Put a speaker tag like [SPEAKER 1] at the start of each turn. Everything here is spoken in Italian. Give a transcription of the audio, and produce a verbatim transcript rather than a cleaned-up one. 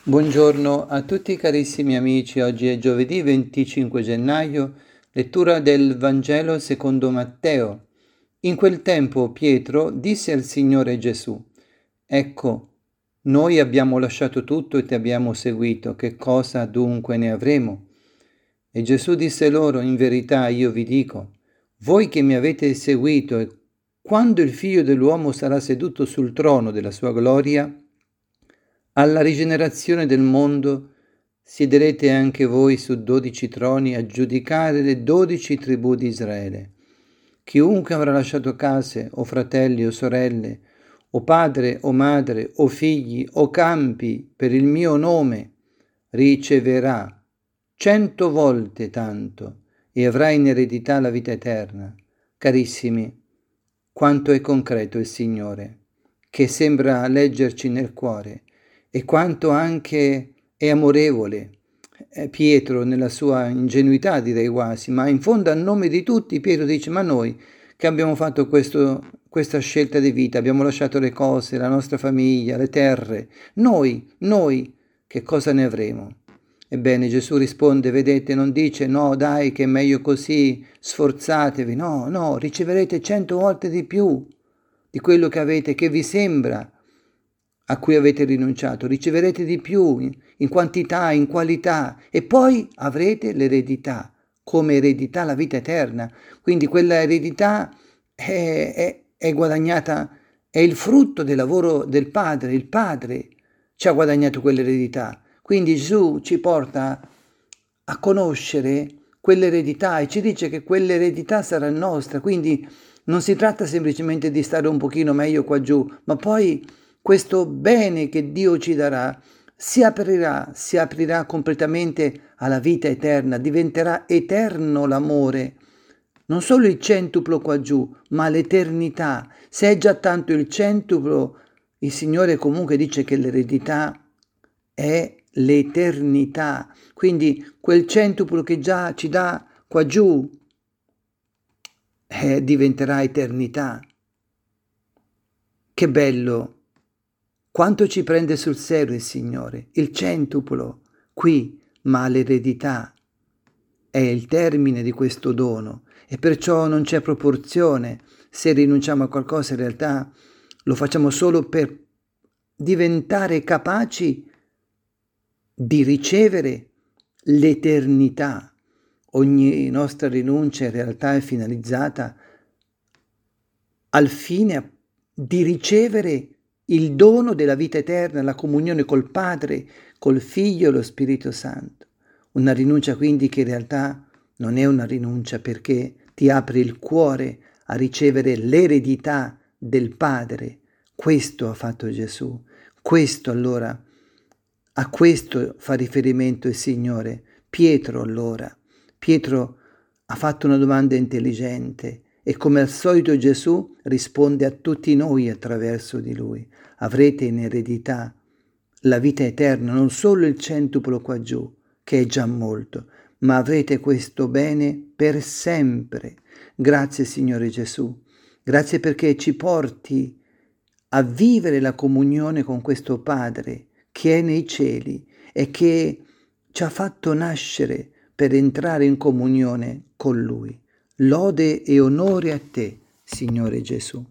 [SPEAKER 1] Buongiorno a tutti carissimi amici, oggi è giovedì venticinque gennaio, lettura del Vangelo secondo Matteo. In quel tempo Pietro disse al Signore Gesù: Ecco, noi abbiamo lasciato tutto e ti abbiamo seguito, che cosa dunque ne avremo? E Gesù disse loro: In verità io vi dico, voi che mi avete seguito, e quando il Figlio dell'uomo sarà seduto sul trono della sua gloria, alla rigenerazione del mondo siederete anche voi su dodici troni a giudicare le dodici tribù di Israele. Chiunque avrà lasciato case, o fratelli o sorelle, o padre o madre, o figli o campi per il mio nome, riceverà cento volte tanto e avrà in eredità la vita eterna. Carissimi, quanto è concreto il Signore, che sembra leggerci nel cuore, e quanto anche è amorevole. Pietro, nella sua ingenuità direi quasi, ma in fondo a nome di tutti Pietro dice: ma noi che abbiamo fatto questo, questa scelta di vita, abbiamo lasciato le cose, la nostra famiglia, le terre, noi, noi, che cosa ne avremo? Ebbene, Gesù risponde, vedete, non dice no dai che è meglio così, sforzatevi, no, no, riceverete cento volte di più di quello che avete, che vi sembra, a cui avete rinunciato, riceverete di più in, in quantità, in qualità, e poi avrete l'eredità, come eredità la vita eterna. Quindi quella eredità è, è, è guadagnata, è il frutto del lavoro del Padre, il Padre ci ha guadagnato quell'eredità. Quindi Gesù ci porta a conoscere quell'eredità e ci dice che quell'eredità sarà nostra, quindi non si tratta semplicemente di stare un pochino meglio qua giù, ma poi questo bene che Dio ci darà si aprirà, si aprirà completamente alla vita eterna, diventerà eterno l'amore, non solo il centuplo qua giù, ma l'eternità. Se è già tanto il centuplo, il Signore comunque dice che l'eredità è l'eternità, quindi quel centuplo che già ci dà qua giù eh, diventerà eternità. Che bello! Quanto ci prende sul serio il Signore, il centuplo qui, ma l'eredità è il termine di questo dono e perciò non c'è proporzione. Se rinunciamo a qualcosa in realtà lo facciamo solo per diventare capaci di ricevere l'eternità. Ogni nostra rinuncia in realtà è finalizzata al fine di ricevere il dono della vita eterna, la comunione col Padre, col Figlio e lo Spirito Santo. Una rinuncia quindi che in realtà non è una rinuncia perché ti apre il cuore a ricevere l'eredità del Padre. Questo ha fatto Gesù. Questo allora, a questo fa riferimento il Signore. Pietro allora, Pietro ha fatto una domanda intelligente e come al solito Gesù risponde a tutti noi attraverso di lui. Avrete in eredità la vita eterna, non solo il centuplo qua giù, che è già molto, ma avrete questo bene per sempre. Grazie Signore Gesù, grazie perché ci porti a vivere la comunione con questo Padre che è nei cieli e che ci ha fatto nascere per entrare in comunione con Lui. Lode e onore a te, Signore Gesù.